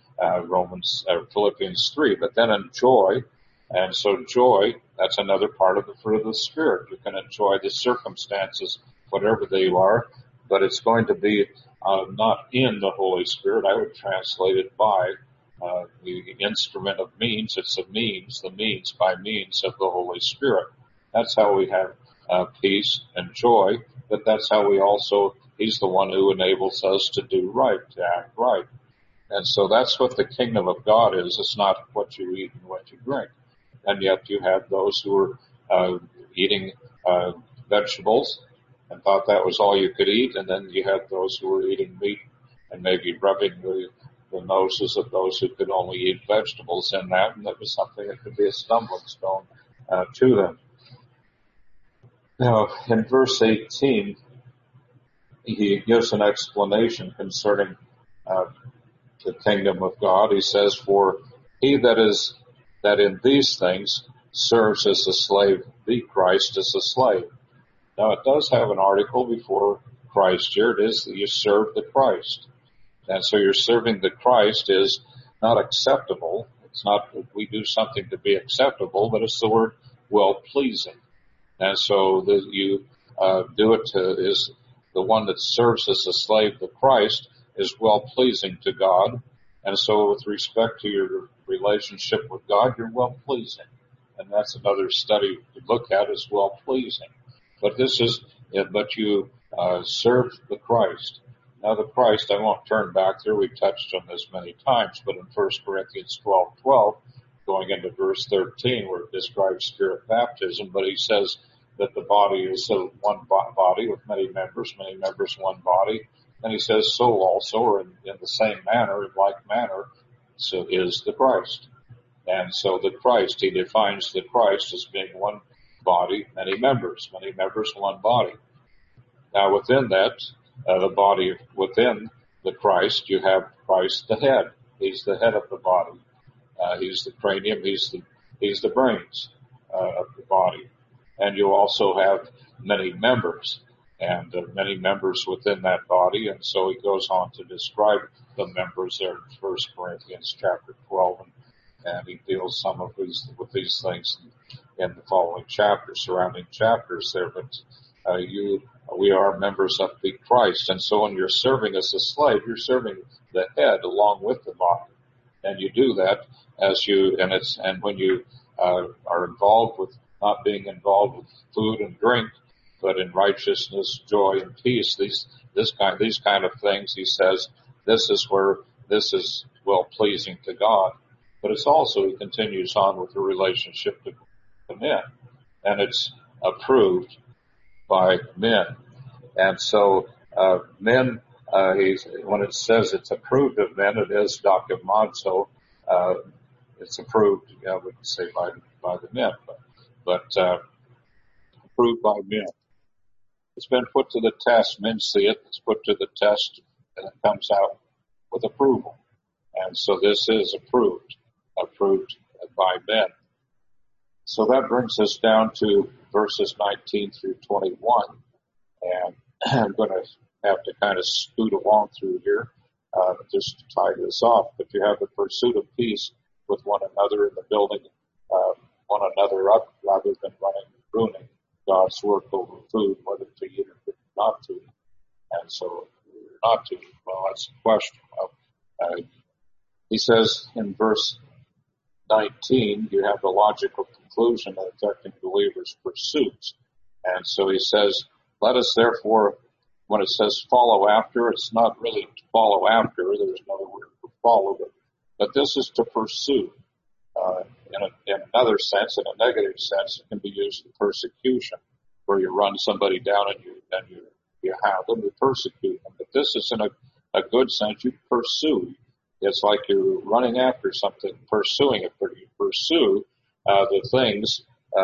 Philippians 3. But then in joy, and so joy, that's another part of the fruit of the Spirit. You can enjoy the circumstances, whatever they are, but it's going to be not in the Holy Spirit. I would translate it by the instrument of means. It's a means, the means by means of the Holy Spirit. That's how we have peace and joy, but that's how we also, He's the one who enables us to do right, to act right. And so that's what the kingdom of God is. It's not what you eat and what you drink. And yet you have those who are eating vegetables and thought that was all you could eat, and then you had those who were eating meat and maybe rubbing the noses of those who could only eat vegetables in that, and that was something that could be a stumbling stone to them. Now, in verse 18, he gives an explanation concerning the kingdom of God. He says, "For he that in these things serves as a slave, the Christ is a slave." Now, it does have an article before Christ here. It is that you serve the Christ. And so you're serving the Christ is not acceptable. It's not that we do something to be acceptable, but it's the word well-pleasing. And so that you do it is the one that serves as a slave, the Christ, is well-pleasing to God. And so with respect to your relationship with God, you're well-pleasing. And that's another study to look at, is well-pleasing. But you serve the Christ. Now the Christ, I won't turn back there. We've touched on this many times, but in 1 Corinthians 12:12, going into verse 13, where it describes spirit baptism, but he says that the body is one body with many members, one body. And he says, so also, or in the same manner, in like manner, so is the Christ. And so the Christ, he defines the Christ as being one body, many members, one body. Now within that, the body within the Christ, you have Christ the head. He's the head of the body. He's the cranium. He's the brains of the body. And you also have many members, and many members within that body. And so he goes on to describe the members there in 1 Corinthians chapter 12, and he deals with these things in the following chapters, surrounding chapters there. But we are members of the Christ, and so when you're serving as a slave, you're serving the head along with the body, and you do that when you are involved with not being involved with food and drink, but in righteousness, joy, and peace. These kind of things, he says, this is well pleasing to God. But it's also, he continues on with the relationship to men, and it's approved by men. And so men, when it says it's approved of men, it is dokimazo. It's approved, I wouldn't say by the men, but approved by men. It's been put to the test. Men see it. It's put to the test, and it comes out with approval. And so this is approved by men. So that brings us down to verses 19 through 21. And I'm going to have to kind of scoot along through here just to tie this off. But you have the pursuit of peace with one another in the building one another up rather than ruining God's work over food, whether to eat or not to eat. And so not to eat, well, that's a question. He says in verse 19, you have the logical conclusion of affecting believers' pursuits. And so he says, let us therefore, when it says follow after, it's not really to follow after. There's another word for follow, but this is to pursue. In another sense, in a negative sense, it can be used in persecution, where you run somebody down and you have them, you persecute them. But this is in a good sense, you pursue. It's like you're running after something, pursuing it, but you pursue the things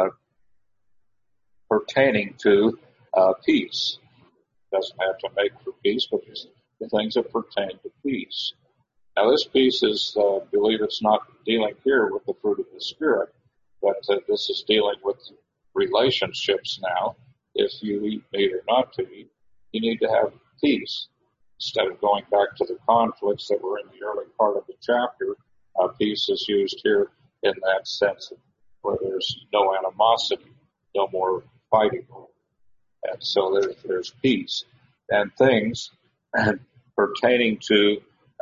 pertaining to peace. Doesn't have to make for peace, but the things that pertain to peace. Now this peace is, believe it's not dealing here with the fruit of the Spirit, but this is dealing with relationships now. If you eat meat or not to eat, you need to have peace. Instead of going back to the conflicts that were in the early part of the chapter, peace is used here in that sense where there's no animosity, no more fighting. And so there's peace. And things pertaining to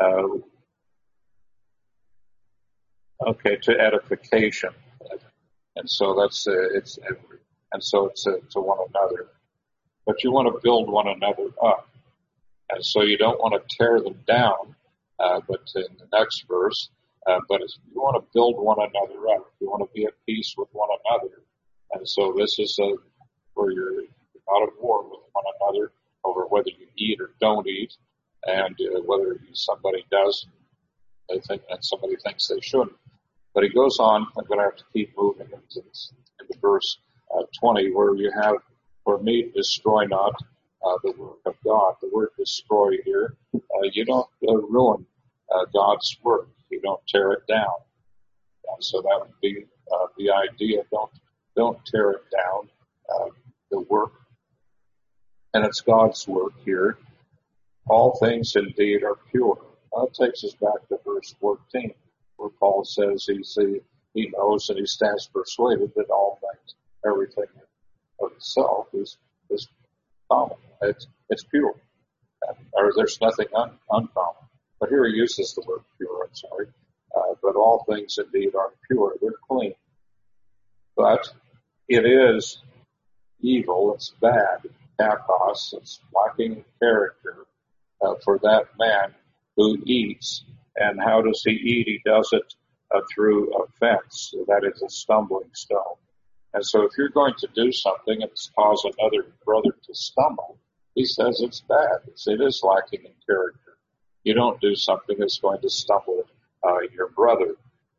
to edification, and so that's it's and so it's to one another. But you want to build one another up, and so you don't want to tear them down. But in the next verse, but you want to build one another up. You want to be at peace with one another, and so this is where you're not at war with one another over whether you eat or don't eat, and whether somebody does, and somebody thinks they shouldn't. But he goes on. I'm going to have to keep moving into verse 20, where you have, for me, destroy not the work of God. The word destroy here, you don't ruin God's work. You don't tear it down. And so that would be the idea. Don't tear it down. The work, and it's God's work here. All things indeed are pure. That takes us back to verse 14, where Paul says he knows and he stands persuaded that all things, everything of itself is common. It's pure, or there's nothing uncommon. But here he uses the word pure. I'm sorry, but all things indeed are pure. They're clean, but it is evil. It's bad. Kathos. It's lacking character for that man who eats. And how does he eat? He does it through offense. That is a stumbling stone. And so if you're going to do something and cause another brother to stumble, he says it's bad. It is lacking in character. You don't do something that's going to stumble your brother.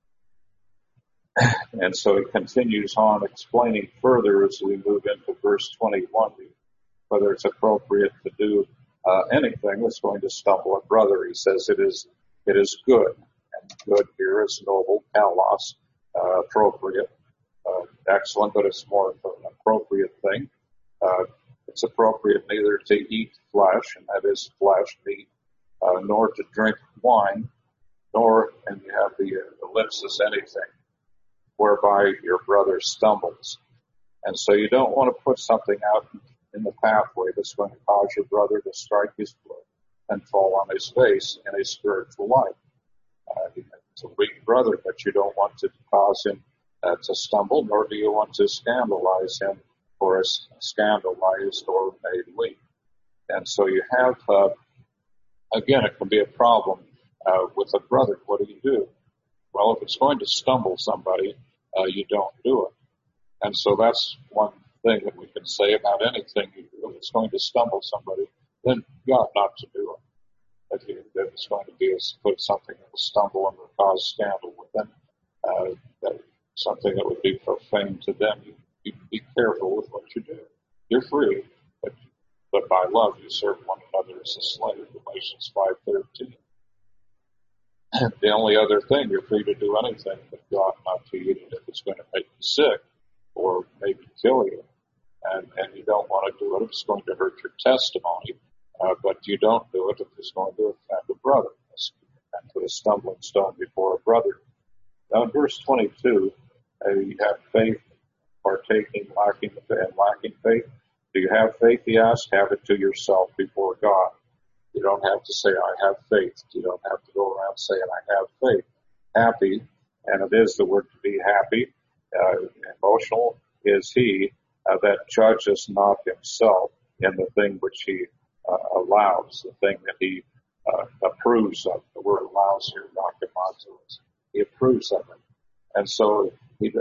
And so he continues on explaining further as we move into verse 21, whether it's appropriate to do anything that's going to stumble a brother. He says it is good. And good here is noble, kalos, appropriate, excellent, but it's more of an appropriate thing. It's appropriate neither to eat flesh, and that is flesh, meat, nor to drink wine, and you have the ellipsis, anything, whereby your brother stumbles. And so you don't want to put something out in the pathway that's going to cause your brother to strike his foot and fall on his face in a spiritual life. It's a weak brother, but you don't want to cause him to stumble, nor do you want to scandalize him or is scandalized or made weak. And so you have, again, it can be a problem with a brother. What do? Well, if it's going to stumble somebody, you don't do it. And so that's one thing that we can say about anything you do. If it's going to stumble somebody, then you ought not to do it. If it's going to be put something that will stumble and will cause scandal with them, something that would be profane to them, you be careful with what you do. You're free, but by love you serve one another as a slave. Galatians 5:13. The only other thing, you're free to do anything, but you ought not to eat it if it's going to make you sick or maybe kill you. And you don't want to do it if it's going to hurt your testimony, but you don't do it if it's going to offend a brother and put a stumbling stone before a brother. Now in verse 22, you have faith partaking, lacking faith. Do you have faith, he asks? Have it to yourself before God. You don't have to say, I have faith. You don't have to go around saying, I have faith. Happy, and it is the word to be happy. Emotional is he that judges not himself in the thing which he allows, the thing that he approves of. The word allows here, dokimatos. He approves of it. And so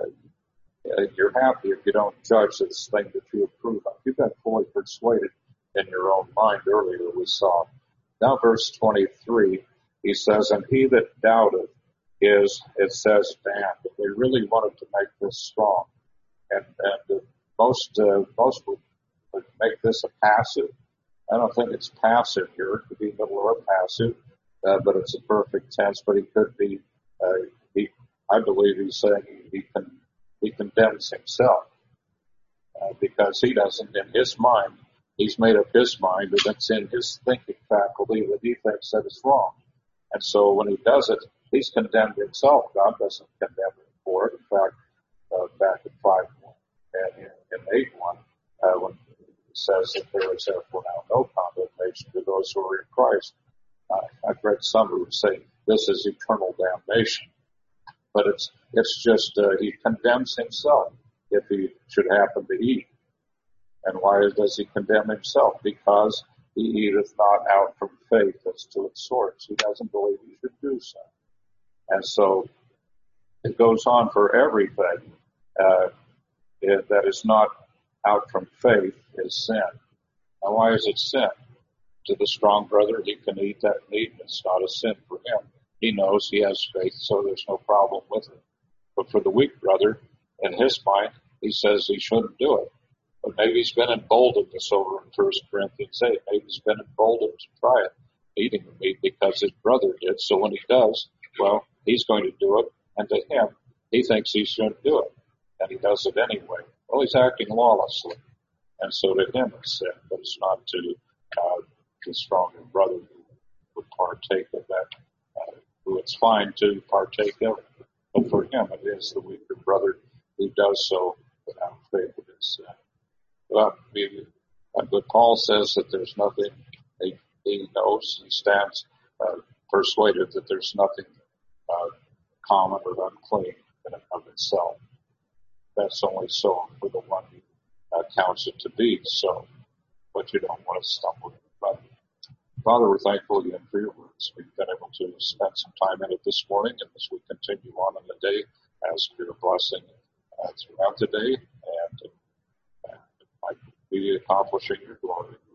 you're happy if you don't judge this thing that you approve of. You've been fully persuaded in your own mind earlier, we saw. Now verse 23, he says, and he that doubteth is, it says, damned. If they really wanted to make this strong, and most would make this a passive. I don't think it's passive here. It could be middle or passive, but it's a perfect tense. But he could be. I believe he's saying he condemns himself because he doesn't, in his mind, he's made up his mind, and it's in his thinking faculty that he thinks that it's wrong. And so when he does it, he's condemned himself. God doesn't condemn him for it. In fact, back in 5:1 and in 8:1, when he says that there is therefore now no condemnation to those who are in Christ, I've read some who say this is eternal damnation, but it's just he condemns himself if he should happen to eat. And why does he condemn himself? Because he eateth not out from faith as to its source. He doesn't believe he should do so. And so it goes on for everything that is not out from faith is sin. Now, why is it sin? To the strong brother, he can eat that meat. It's not a sin for him. He knows he has faith, so there's no problem with it. But for the weak brother, in his mind, he says he shouldn't do it. But maybe he's been emboldened, this over in 1 Corinthians 8. Maybe he's been emboldened to try it, eating the meat, because his brother did. So when he does, well, he's going to do it. And to him, he thinks he shouldn't do it. And he does it anyway. Well, he's acting lawlessly. And so to him it's sin, but it's not to the stronger brother who would partake of that, who it's fine to partake of it. But for him, it is the weaker brother who does so without faith in his sin. But Paul says that there's nothing, he knows, he stands persuaded that there's nothing common or unclean in and of itself. That's only so for the one who counts it to be so, but you don't want to stumble in the mud. Father, we're thankful again for your words. We've been able to spend some time in it this morning, and as we continue on in the day, ask for your blessing throughout the day, and might be accomplishing your glory.